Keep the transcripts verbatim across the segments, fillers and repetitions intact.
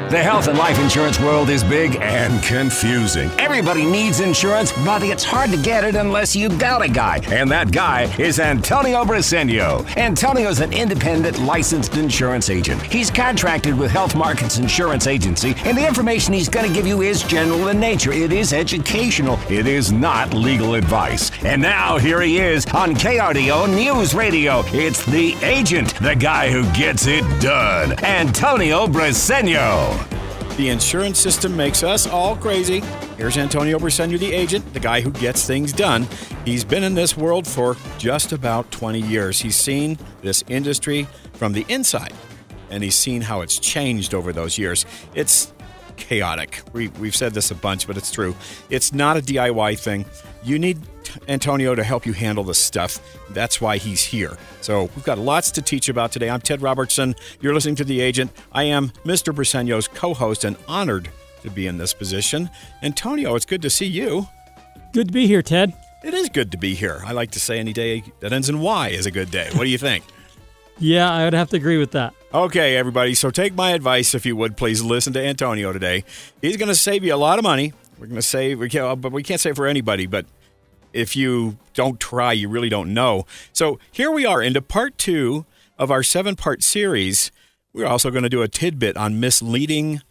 The health and life insurance world is big and confusing. Everybody needs insurance, but it's hard to get it unless you got a guy. And that guy is Antonio Briseño. Antonio's an independent licensed insurance agent. He's contracted with Health Markets Insurance Agency, and the information he's going to give you is general in nature. It is educational. It is not legal advice. And now here he is on K R D O News Radio. It's the agent, the guy who gets it done, Antonio Briseño. The insurance system makes us all crazy. Here's Antonio Briseño, the agent, the guy who gets things done. He's been in this world for just about twenty years. He's seen this industry from the inside, and he's seen how it's changed over those years. It's chaotic. We, we've said this a bunch, but it's true. It's not a D I Y thing. You need Antonio to help you handle this stuff. That's why he's here. So we've got lots to teach about today. I'm Ted Robertson. You're listening to The Agent. I am Mister Briseño's co-host and honored to be in this position. Antonio, it's good to see you. Good to be here, Ted. It is good to be here. I like to say any day that ends in Y is a good day. What do you think? Yeah, I would have to agree with that. Okay, everybody. So take my advice, if you would. Please listen to Antonio today. He's going to save you a lot of money. We're going to save, we can't, but we can't say for anybody, but if you don't try, you really don't know. So here we are into part two of our seven-part series. We're also going to do a tidbit on misleading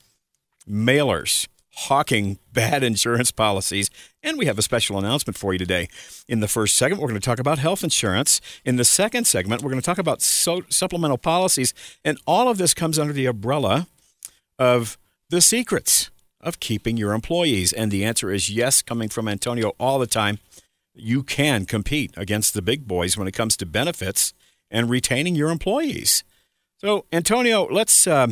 mailers hawking bad insurance policies. And we have a special announcement for you today. In the first segment, we're going to talk about health insurance. In the second segment, we're going to talk about so- supplemental policies. And all of this comes under the umbrella of the secrets of keeping your employees. And the answer is yes, coming from Antonio all the time. You can compete against the big boys when it comes to benefits and retaining your employees. So, Antonio, let's uh,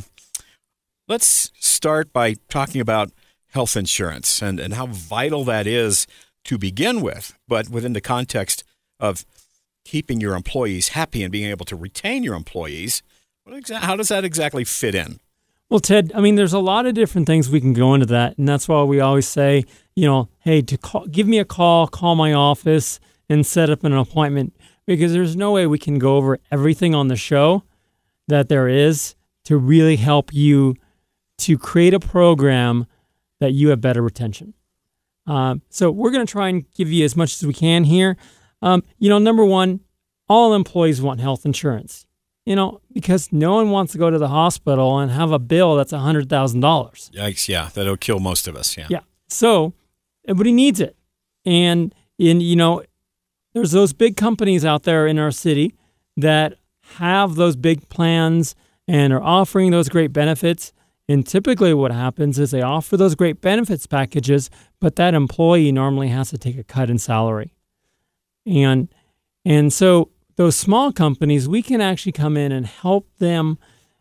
let's start by talking about health insurance and, and how vital that is to begin with, but within the context of keeping your employees happy and being able to retain your employees. What exa- how does that exactly fit in? Well, Ted, I mean, there's a lot of different things we can go into that, and that's why we always say, you know, hey, to call, give me a call, call my office, and set up an appointment, because there's no way we can go over everything on the show that there is to really help you to create a program that you have better retention. Um, so we're going to try and give you as much as we can here. Um, you know, number one, all employees want health insurance. You know, because no one wants to go to the hospital and have a bill that's one hundred thousand dollars. Yikes, yeah. That'll kill most of us, yeah. Yeah. So everybody needs it. And, in you know, there's those big companies out there in our city that have those big plans and are offering those great benefits. And typically what happens is they offer those great benefits packages, but that employee normally has to take a cut in salary. And and so those small companies, we can actually come in and help them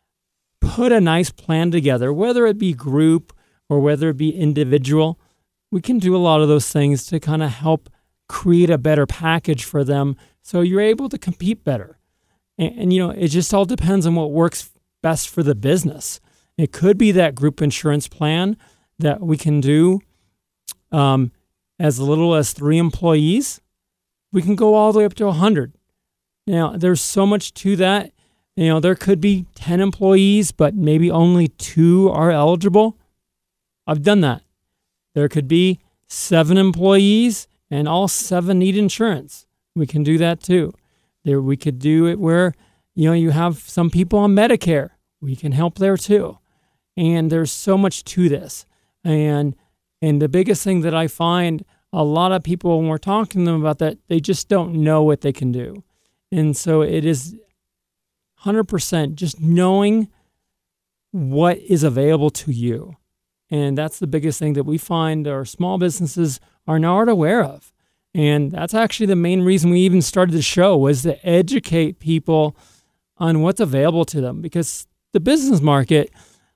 put a nice plan together, whether it be group or whether it be individual. We can do a lot of those things to kind of help create a better package for them so you're able to compete better. And, and, you know, it just all depends on what works best for the business. It could be that group insurance plan that we can do um, as little as three employees. We can go all the way up to one hundred. Now, there's so much to that. You know, there could be ten employees, but maybe only two are eligible. I've done that. There could be seven employees and all seven need insurance. We can do that too. There, we could do it where, you know, you have some people on Medicare. We can help there too. And there's so much to this. And and the biggest thing that I find, a lot of people, when we're talking to them about that, they just don't know what they can do. And so it is one hundred percent just knowing what is available to you. And that's the biggest thing that we find our small businesses are not aware of. And that's actually the main reason we even started the show, was to educate people on what's available to them. Because the business market,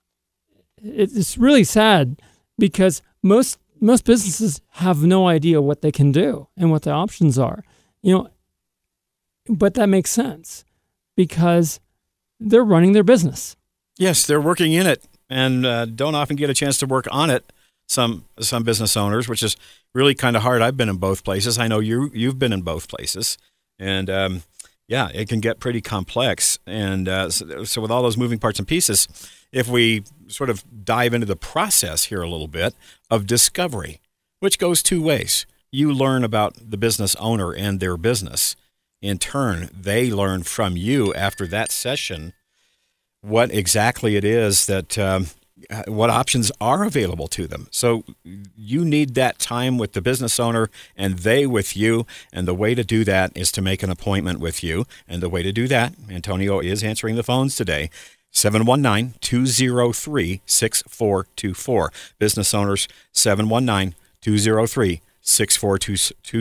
it's really sad because most most businesses have no idea what they can do and what the options are. You know, but that makes sense because they're running their business. Yes, they're working in it and uh, don't often get a chance to work on it. Some some business owners, which is really kind of hard. I've been in both places. I know you you've been in both places, and um, yeah, it can get pretty complex. And uh, so, so with all those moving parts and pieces, if we sort of dive into the process here a little bit of discovery, which goes two ways. You learn about the business owner and their business. In turn, they learn from you after that session what exactly it is that um, what options are available to them. So you need that time with the business owner and they with you. And the way to do that is to make an appointment with you. And the way to do that, Antonio is answering the phones today, seven one nine, two oh three, six four two four. Business owners, seven one nine, two oh three, six four two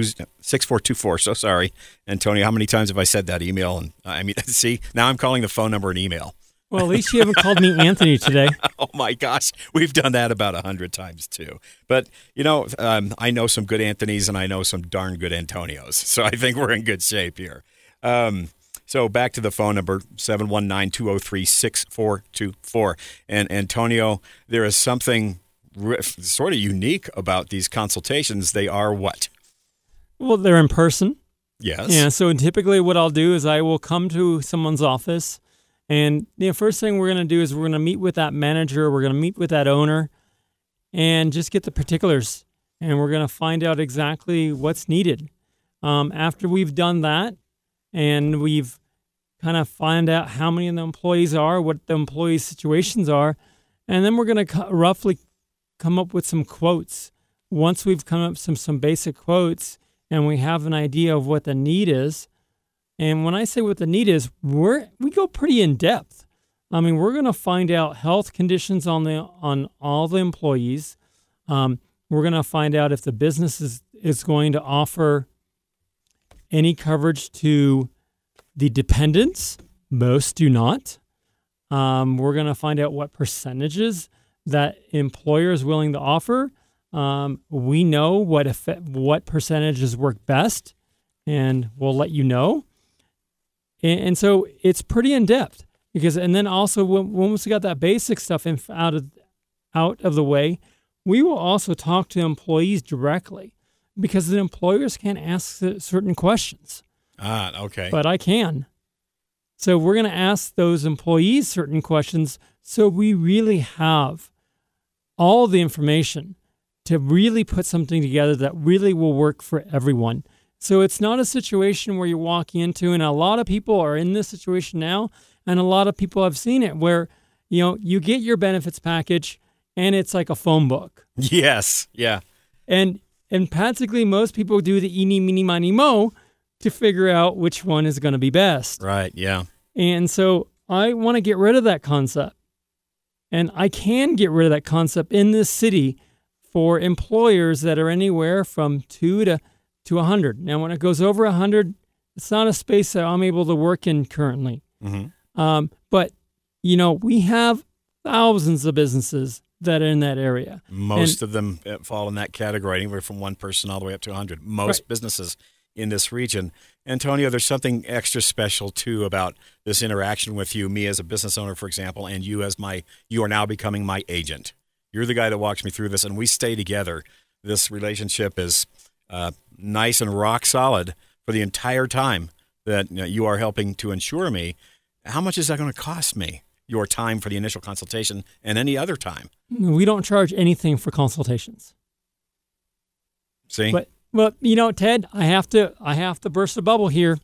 four. So sorry, Antonio, how many times have I said that email? And I mean, see, now I'm calling the phone number an email. Well, at least you haven't called me Anthony today. Oh, my gosh. We've done that about a hundred times, too. But, you know, um, I know some good Anthonys and I know some darn good Antonios. So I think we're in good shape here. Um, so back to the phone number, seven one nine, two oh three, six four two four. And, Antonio, there is something re- sort of unique about these consultations. They are what? Well, they're in person. Yes. Yeah, so typically what I'll do is I will come to someone's office. And the first thing we're going to do is we're going to meet with that manager, we're going to meet with that owner, and just get the particulars. And we're going to find out exactly what's needed. Um, after we've done that, and we've kind of find out how many of the employees are, what the employees' situations are, and then we're going to co- roughly come up with some quotes. Once we've come up with some, some basic quotes, and we have an idea of what the need is. And when I say what the need is, we're we go pretty in depth. I mean, we're going to find out health conditions on the on all the employees. Um, we're going to find out if the business is, is going to offer any coverage to the dependents. Most do not. Um, we're going to find out what percentages that employer is willing to offer. Um, we know what effect, what percentages work best, and we'll let you know. And, and so it's pretty in depth because, and then also when, once we got that basic stuff in, out of out of the way, we will also talk to employees directly because the employers can't ask certain questions. Ah, okay. But I can. So we're going to ask those employees certain questions so we really have all the information to really put something together that really will work for everyone. So it's not a situation where you're walking into, and a lot of people are in this situation now, and a lot of people have seen it where, you know, you get your benefits package and it's like a phone book. Yes, yeah. And and practically most people do the eeny, meeny, miny, mo to figure out which one is going to be best. Right, yeah. And so I want to get rid of that concept. And I can get rid of that concept in this city for employers that are anywhere from two to to one hundred. Now, when it goes over one hundred, it's not a space that I'm able to work in currently. Mm-hmm. Um, but, you know, we have thousands of businesses that are in that area. Most and, of them fall in that category, anywhere from one person all the way up to one hundred. Most right. businesses in this region. Antonio, there's something extra special, too, about this interaction with you, me as a business owner, for example, and you as my, you are now becoming my agent. You're the guy that walks me through this, and we stay together. This relationship is uh, nice and rock solid for the entire time that you know, you are helping to insure me. How much is that going to cost me? Your time for the initial consultation and any other time? We don't charge anything for consultations. See? But well, you know, Ted, I have to I have to burst a bubble here.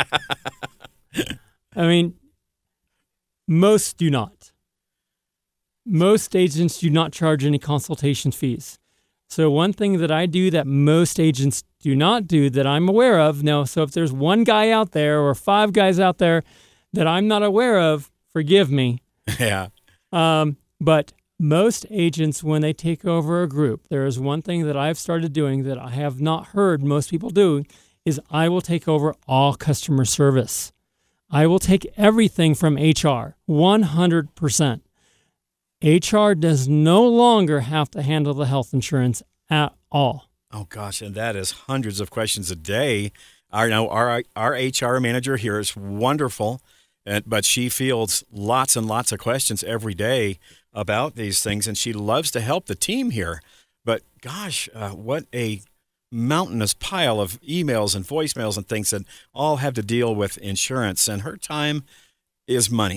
I mean, most do not. Most agents do not charge any consultation fees. So one thing that I do that most agents do not do that I'm aware of, now, so if there's one guy out there or five guys out there that I'm not aware of, forgive me. Yeah. Um, but most agents, when they take over a group, there is one thing that I've started doing that I have not heard most people do, is I will take over all customer service. I will take everything from H R, one hundred percent. H R does no longer have to handle the health insurance at all. Oh, gosh, and that is hundreds of questions a day. Our, now, our, our H R manager here is wonderful, and, but she fields lots and lots of questions every day about these things, and she loves to help the team here. But, gosh, uh, what a mountainous pile of emails and voicemails and things that all have to deal with insurance, and her time is money.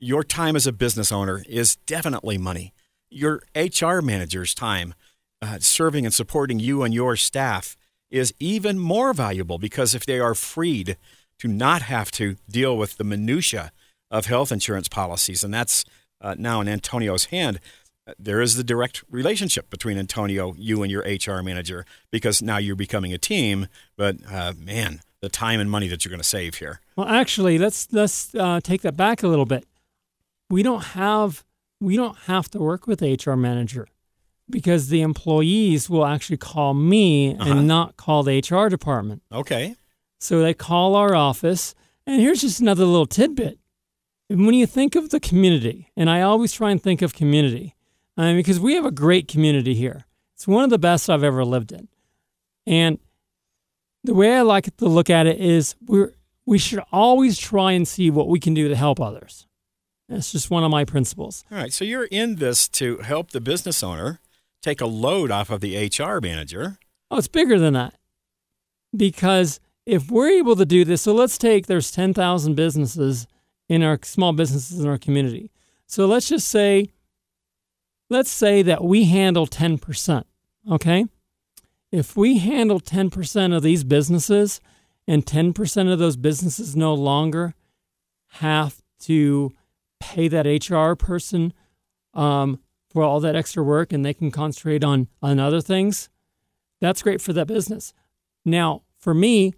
your time as a business owner is definitely money. Your H R manager's time uh, serving and supporting you and your staff is even more valuable, because if they are freed to not have to deal with the minutia of health insurance policies, and that's uh, now in Antonio's hand, there is the direct relationship between Antonio, you, and your H R manager, because now you're becoming a team. But uh, man, the time and money that you're going to save here. Well, actually, let's let's uh, take that back a little bit. We don't have we don't have to work with the H R manager, because the employees will actually call me uh-huh. and not call the H R department. Okay. So they call our office, and here's just another little tidbit. When you think of the community, and I always try and think of community, I mean, because we have a great community here. It's one of the best I've ever lived in. And the way I like to look at it is we're, we should always try and see what we can do to help others. That's just one of my principles. All right, so you're in this to help the business owner take a load off of the H R manager. Oh, it's bigger than that. Because if we're able to do this, so let's take, there's ten thousand businesses in our small businesses in our community. So let's just say, let's say that we handle ten percent, okay? If we handle ten percent of these businesses, and ten percent of those businesses no longer have to pay that H R person um, for all that extra work, and they can concentrate on, on other things, that's great for that business. Now, for me,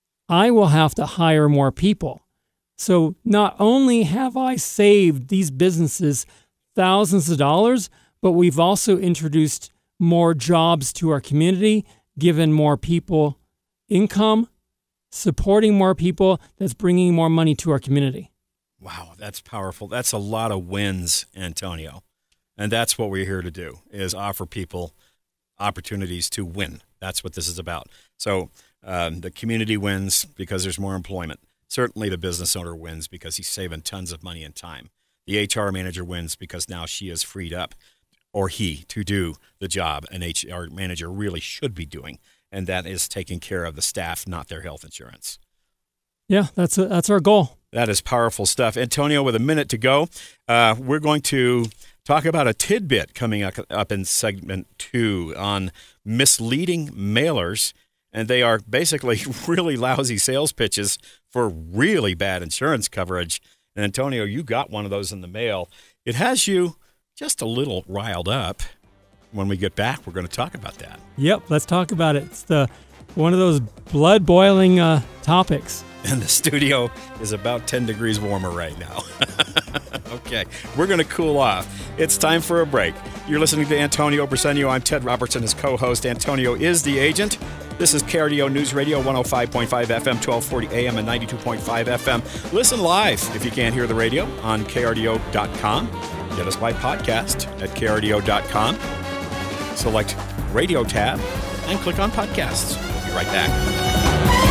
I will have to hire more people. So not only have I saved these businesses thousands of dollars, but we've also introduced more jobs to our community, given more people income, supporting more people, that's bringing more money to our community. Wow, that's powerful. That's a lot of wins, Antonio. And that's what we're here to do, is offer people opportunities to win. That's what this is about. So um, the community wins because there's more employment. Certainly the business owner wins because he's saving tons of money and time. The H R manager wins because now she is freed up, or he, to do the job an H R manager really should be doing, and that is taking care of the staff, not their health insurance. Yeah, that's a, that's our goal. That is powerful stuff. Antonio, with a minute to go, uh, we're going to talk about a tidbit coming up, up in segment two on misleading mailers. And they are basically really lousy sales pitches for really bad insurance coverage. And Antonio, you got one of those in the mail. It has you just a little riled up. When we get back, we're going to talk about that. Yep, let's talk about it. It's the one of those blood-boiling uh, topics. And the studio is about ten degrees warmer right now. Okay, we're going to cool off. It's time for a break. You're listening to Antonio Briseño. I'm Ted Robertson, his co-host. Antonio is the agent. This is K R D O News Radio, one oh five point five F M, twelve forty A M, and ninety-two point five F M. Listen live if you can't hear the radio on K R D O dot com. Get us by podcast at K R D O dot com. Select Radio tab and click on podcasts. We'll be right back.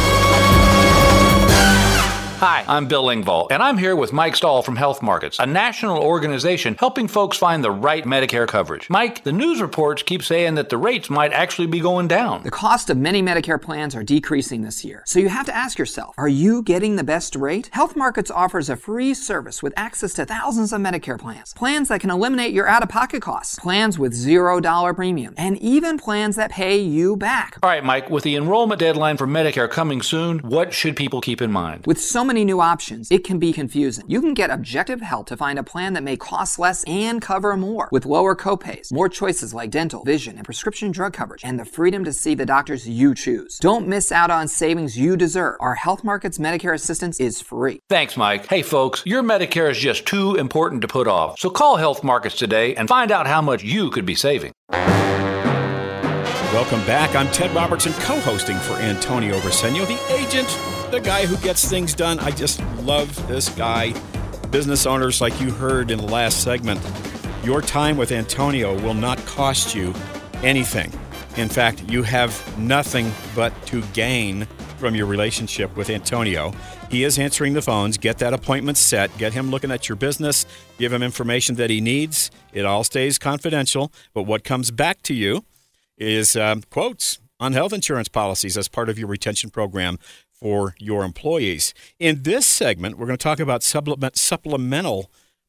Hi, I'm Bill Engvall, and I'm here with Mike Stahl from Health Markets, a national organization helping folks find the right Medicare coverage. Mike, the news reports keep saying that the rates might actually be going down. The cost of many Medicare plans are decreasing this year, so you have to ask yourself, are you getting the best rate? Health Markets offers a free service with access to thousands of Medicare plans, plans that can eliminate your out-of-pocket costs, plans with zero dollar premium, and even plans that pay you back. All right, Mike, with the enrollment deadline for Medicare coming soon, what should people keep in mind? With so many new options, it can be confusing. You can get objective help to find a plan that may cost less and cover more, with lower copays, more choices like dental, vision, and prescription drug coverage, and the freedom to see the doctors you choose. Don't miss out on savings you deserve. Our Health Markets Medicare assistance is free. Thanks, Mike. Hey, folks, your Medicare is just too important to put off. So call Health Markets today and find out how much you could be saving. Welcome back. I'm Ted Robertson, co-hosting for Antonio Briseño, the agent, the guy who gets things done. I just love this guy. Business owners, like you heard in the last segment, your time with Antonio will not cost you anything. In fact, you have nothing but to gain from your relationship with Antonio. He is answering the phones. Get that appointment set. Get him looking at your business. Give him information that he needs. It all stays confidential, but what comes back to you is um, quotes on health insurance policies as part of your retention program for your employees. In this segment, we're going to talk about supplement, supplemental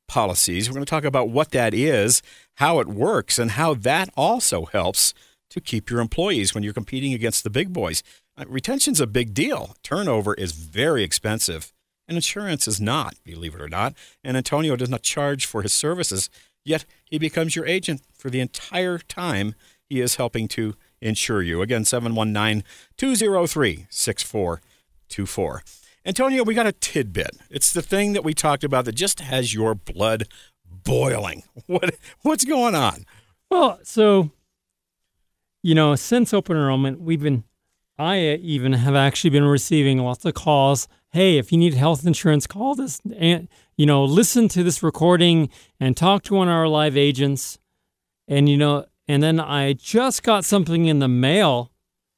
policies. We're going to talk about what that is, how it works, and how that also helps to keep your employees when you're competing against the big boys. Uh, retention's a big deal. Turnover is very expensive, and insurance is not, believe it or not. And Antonio does not charge for his services, yet he becomes your agent for the entire time he is helping to insure you. Again, seven one nine, two zero three, six four two four. Antonio, we got a tidbit. It's the thing that we talked about that just has your blood boiling. What What's going on? Well, so, you know, since open enrollment, we've been, I even have actually been receiving lots of calls. Hey, if you need health insurance, call this, and, you know, listen to this recording and talk to one of our live agents. And, you know, and then I just got something in the mail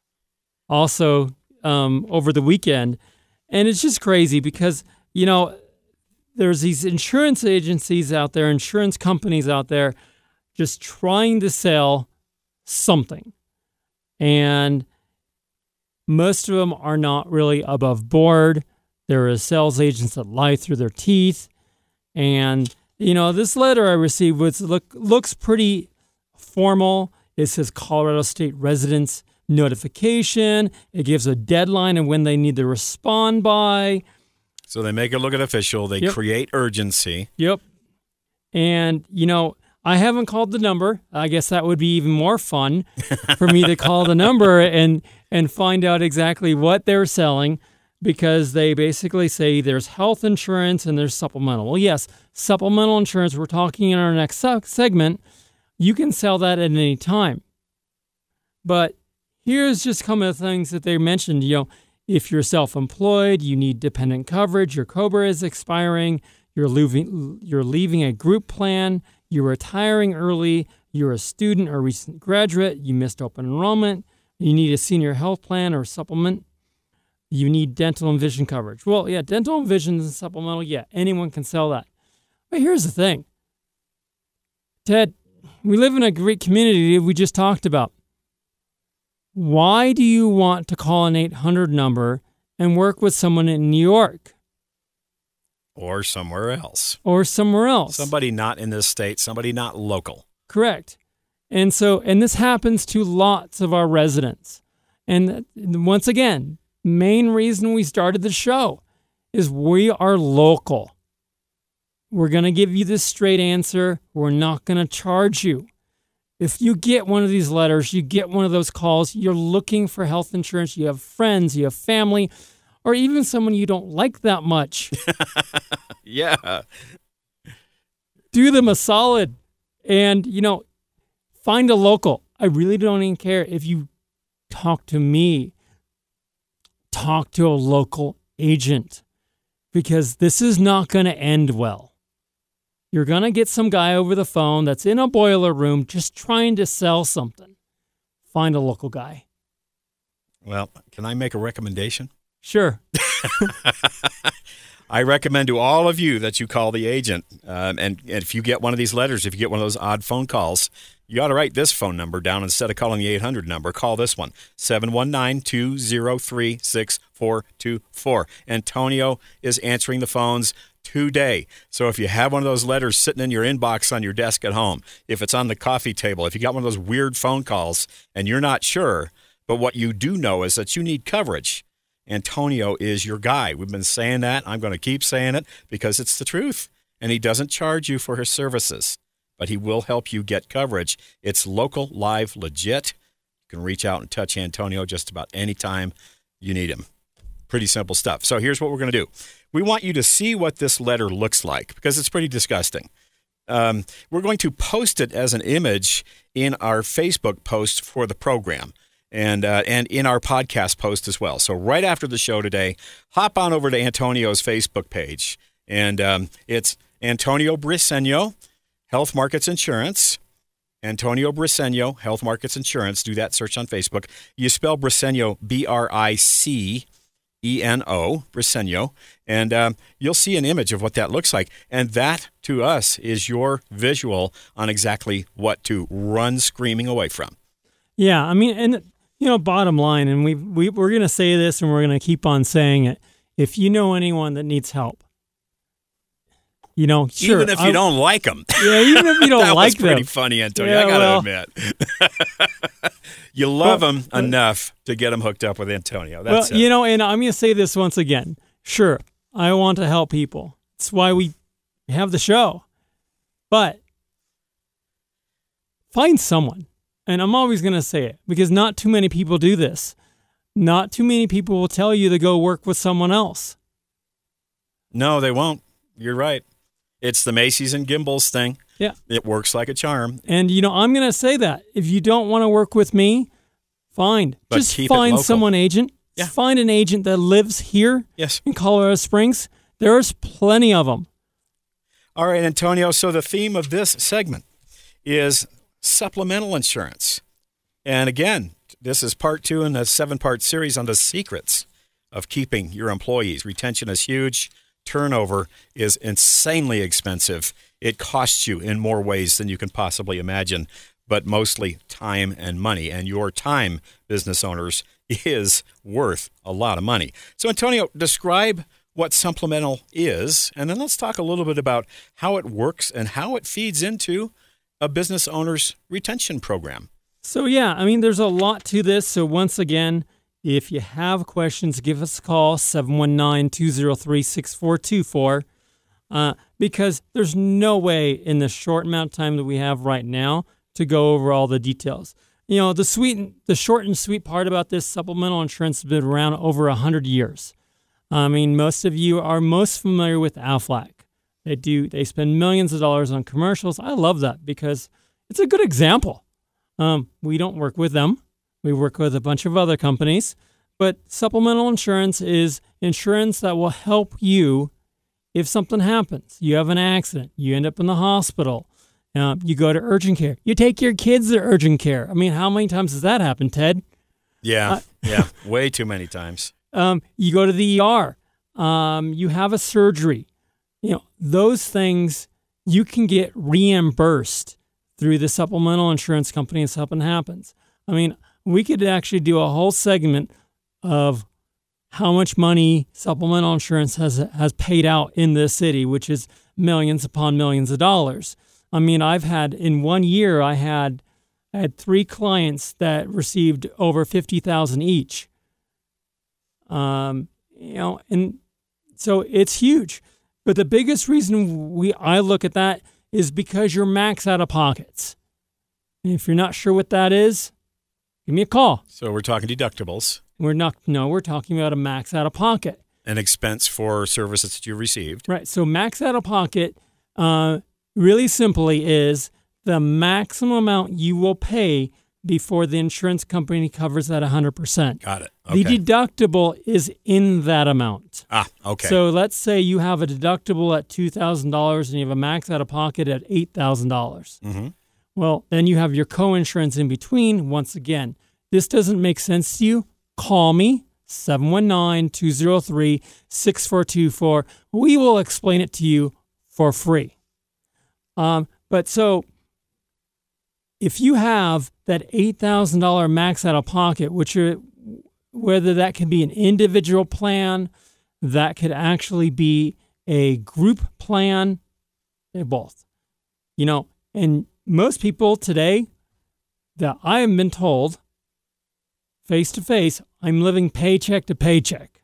also um, over the weekend. And it's just crazy because, you know, there's these insurance agencies out there, insurance companies out there just trying to sell something. And most of them are not really above board. There are sales agents that lie through their teeth. And, you know, this letter I received was, look, looks pretty formal. It says Colorado State residents notification. It gives a deadline and when they need to respond by. So they make it look official. They Yep. create urgency. Yep. And, you know, I haven't called the number. I guess that would be even more fun for me to call the number and and find out exactly what they're selling, because they basically say there's health insurance and there's supplemental. Well, yes, supplemental insurance, we're talking in our next se- segment, you can sell that at any time. But here's just some of the things that they mentioned. You know, if you're self-employed, you need dependent coverage, your COBRA is expiring, you're leaving, you're leaving a group plan, you're retiring early, you're a student or recent graduate, you missed open enrollment, you need a senior health plan or supplement, you need dental and vision coverage. Well, yeah, dental and vision is supplemental. Yeah, anyone can sell that. But here's the thing. Ted, we live in a great community we just talked about. Why do you want to call an eight hundred number and work with someone in New York? Or somewhere else. Or somewhere else. Somebody not in this state, somebody not local. Correct. And so, and this happens to lots of our residents. And once again, main reason we started the show is we are local. We're going to give you this straight answer. We're not going to charge you. If you get one of these letters, you get one of those calls, you're looking for health insurance, you have friends, you have family, or even someone you don't like that much. Yeah. Do them a solid and, you know, find a local. I really don't even care if you talk to me. Talk to a local agent, because this is not going to end well. You're going to get some guy over the phone that's in a boiler room just trying to sell something. Find a local guy. Well, can I make a recommendation? Sure. I recommend to all of you that you call the agent. Um, and, and if you get one of these letters, if you get one of those odd phone calls, you ought to write this phone number down instead of calling the eight hundred number. Call this one, seven one nine, two zero three, six four two four. Antonio is answering the phones today. So if you have one of those letters sitting in your inbox on your desk at home, if it's on the coffee table, if you got one of those weird phone calls and you're not sure, but what you do know is that you need coverage, Antonio is your guy. We've been saying that. I'm going to keep saying it because it's the truth. And he doesn't charge you for his services, but he will help you get coverage. It's local, live, legit. You can reach out and touch Antonio just about any time you need him. Pretty simple stuff. So here's what we're going to do. We want you to see what this letter looks like because it's pretty disgusting. Um, we're going to post it as an image in our Facebook post for the program. And uh, and in our podcast post as well. So right after the show today, hop on over to Antonio's Facebook page. And um, it's Antonio Briceño, Health Markets Insurance. Antonio Briceño, Health Markets Insurance. Do that search on Facebook. You spell Briceño, B R I C E N O, Briceño. And um, you'll see an image of what that looks like. And that, to us, is your visual on exactly what to run screaming away from. Yeah, I mean, and... You know, bottom line, and we, we, we're going to say this and we're going to keep on saying it. If you know anyone that needs help, You know, sure. Even if you I, don't like them. Yeah, even if you don't that like was pretty them. funny, Antonio. Yeah, I got to well. admit. You love Well, them enough to get them hooked up with Antonio. Well, That's it. you know, and I'm going to say this once again. Sure, I want to help people. That's why we have the show. But find someone. And I'm always going to say it because not too many people do this. Not too many people will tell you to go work with someone else. No, they won't. You're right. It's the Macy's and Gimbels thing. Yeah. It works like a charm. And, you know, I'm going to say that. If you don't want to work with me, fine. But Just keep it find local. someone agent. Yeah. Just find an agent that lives here Yes. in Colorado Springs. There's plenty of them. All right, Antonio. So the theme of this segment is supplemental insurance. And again, this is part two in a seven-part series on the secrets of keeping your employees. Retention is huge. Turnover is insanely expensive. It costs you in more ways than you can possibly imagine, but mostly time and money. And your time, business owners, is worth a lot of money. So, Antonio, describe what supplemental is, and then let's talk a little bit about how it works and how it feeds into a business owner's retention program. So, yeah, I mean, there's a lot to this. So, once again, if you have questions, give us a call, seven one nine, two zero three, six four two four, uh, because there's no way in the short amount of time that we have right now to go over all the details. You know, the sweet, the short and sweet part about this supplemental insurance has been around over one hundred years. I mean, most of you are most familiar with Aflac. They do, they spend millions of dollars on commercials. I love that because it's a good example. Um, we don't work with them. We work with a bunch of other companies, but supplemental insurance is insurance that will help you if something happens. You have an accident, you end up in the hospital, uh, you go to urgent care, you take your kids to urgent care. I mean, how many times has that happened, Ted? Yeah, Uh, yeah, way too many times. Um, you go to the E R, um, you have a surgery. You know, those things you can get reimbursed through the supplemental insurance company if something happens. I mean, we could actually do a whole segment of how much money supplemental insurance has has paid out in this city, which is millions upon millions of dollars. I mean, I've had in one year, I had I had three clients that received over fifty thousand each. Um, you know, and so it's huge. But the biggest reason we I look at that is because you're max out of pockets. And if you're not sure what that is, give me a call. So we're talking deductibles. We're not, no, we're talking about a max out of pocket. An expense for services that you received. Right. So max out of pocket, uh, really simply is the maximum amount you will pay before the insurance company covers that one hundred percent. Got it. Okay. The deductible is in that amount. Ah, okay. So let's say you have a deductible at two thousand dollars and you have a max out of pocket at eight thousand dollars. Mm-hmm. Well, then you have your co-insurance in between. Once again, this doesn't make sense to you, call me, seven one nine, two zero three, six four two four. We will explain it to you for free. Um, but so if you have that eight thousand dollars max out of pocket, which are, whether that can be an individual plan, that could actually be a group plan, they're both. You know, and most people today that I have been told face to face, I'm living paycheck to paycheck.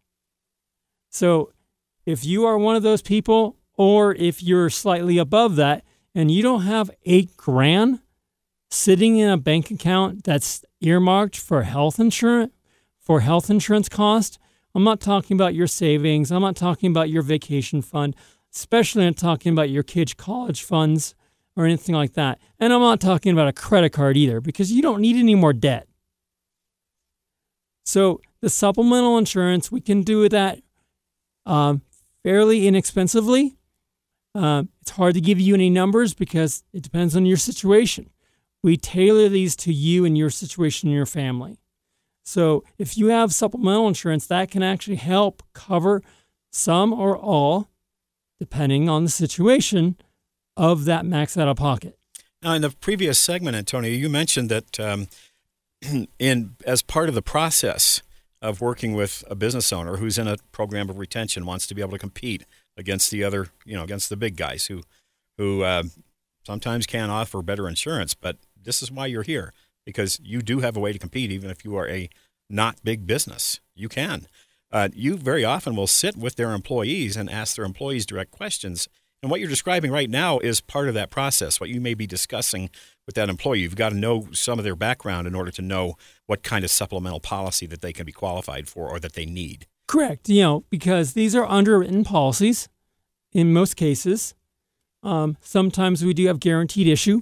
So if you are one of those people, or if you're slightly above that and you don't have eight grand sitting in a bank account that's earmarked for health insurance, for health insurance cost, I'm not talking about your savings. I'm not talking about your vacation fund, especially not talking about your kids' college funds or anything like that. And I'm not talking about a credit card either, because you don't need any more debt. So the supplemental insurance, we can do that um, fairly inexpensively. Uh, it's hard to give you any numbers because it depends on your situation. We tailor these to you and your situation and your family. So if you have supplemental insurance, that can actually help cover some or all, depending on the situation, of that max out of pocket. Now, in the previous segment, Antonio, you mentioned that um, in as part of the process of working with a business owner who's in a program of retention, wants to be able to compete against the other, you know, against the big guys who, who uh, sometimes can offer better insurance. But this is why you're here, because you do have a way to compete, even if you are a not big business. You can. Uh, you very often will sit with their employees and ask their employees direct questions. And what you're describing right now is part of that process, what you may be discussing with that employee. You've got to know some of their background in order to know what kind of supplemental policy that they can be qualified for or that they need. Correct. You know, because these are underwritten policies in most cases. Um, sometimes we do have guaranteed issue.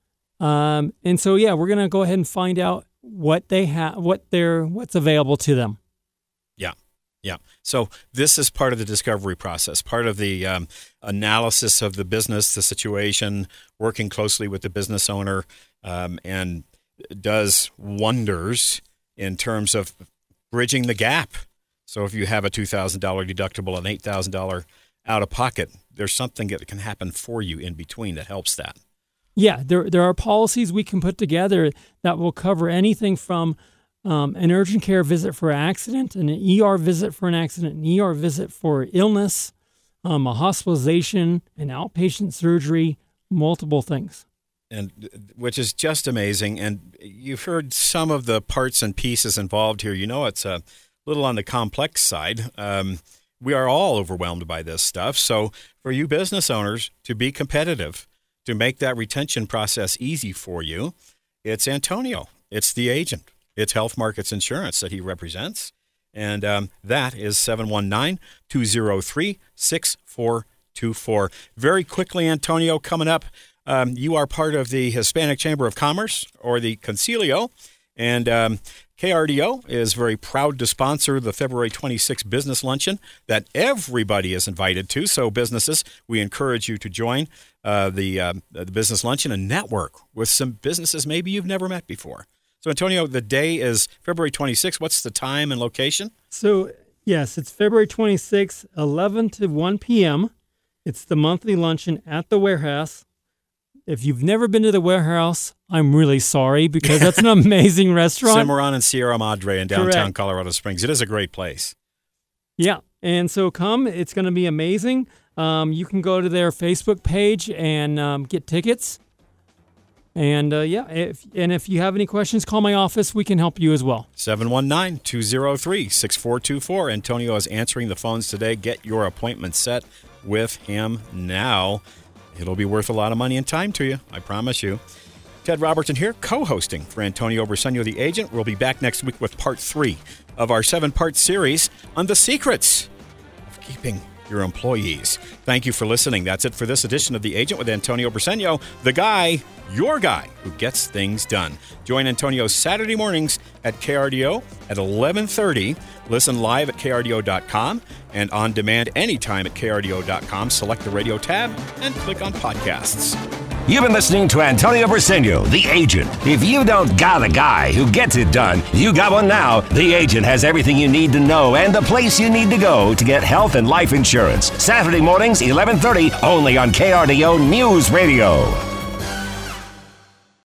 Um, and so, yeah, we're going to go ahead and find out what they have, what they're, what's available to them. Yeah. Yeah. So this is part of the discovery process, part of the um, analysis of the business, the situation, working closely with the business owner, um, and does wonders in terms of bridging the gap. So if you have a two thousand dollars deductible and eight thousand dollars out of pocket, there's something that can happen for you in between that helps that. Yeah, there there are policies we can put together that will cover anything from Um, an urgent care visit for an accident, an E R visit for an accident, an E R visit for illness, um, a hospitalization, an outpatient surgery, multiple things. And which is just amazing. And you've heard some of the parts and pieces involved here. You know, it's a little on the complex side. Um, we are all overwhelmed by this stuff. So for you business owners to be competitive, to make that retention process easy for you, it's Antonio. It's the agent. It's Health Markets Insurance that he represents, and um, that is seven one nine, two zero three, six four two four. Very quickly, Antonio, coming up, um, you are part of the Hispanic Chamber of Commerce, or the Concilio, and um, K R D O is very proud to sponsor the February twenty-sixth Business Luncheon that everybody is invited to. So businesses, we encourage you to join uh, the, uh, the Business Luncheon and network with some businesses maybe you've never met before. So, Antonio, the day is February twenty-sixth. What's the time and location? So, yes, it's February twenty-sixth, eleven to one p.m. It's the monthly luncheon at the Warehouse. If you've never been to the Warehouse, I'm really sorry, because that's an amazing restaurant. Cimarron and Sierra Madre in downtown Correct. Colorado Springs. It is a great place. Yeah, and so come. It's going to be amazing. Um, you can go to their Facebook page and um, get tickets. And, uh, yeah, if, and if you have any questions, call my office. We can help you as well. seven one nine, two zero three, six four two four. Antonio is answering the phones today. Get your appointment set with him now. It'll be worth a lot of money and time to you, I promise you. Ted Robertson here, co-hosting for Antonio Briseño, the agent. We'll be back next week with part three of our seven-part series on the secrets of keeping your employees. Thank you for listening. That's it for this edition of The Agent with Antonio Briseño, the guy, your guy, who gets things done. Join Antonio Saturday mornings at K R D O at eleven thirty. Listen live at K R D O dot com and on demand anytime at K R D O dot com. Select the radio tab and click on podcasts. You've been listening to Antonio Briseño, the agent. If you don't got a guy who gets it done, you got one now. The agent has everything you need to know and the place you need to go to get health and life insurance. Saturday mornings, eleven thirty, only on K R D O News Radio.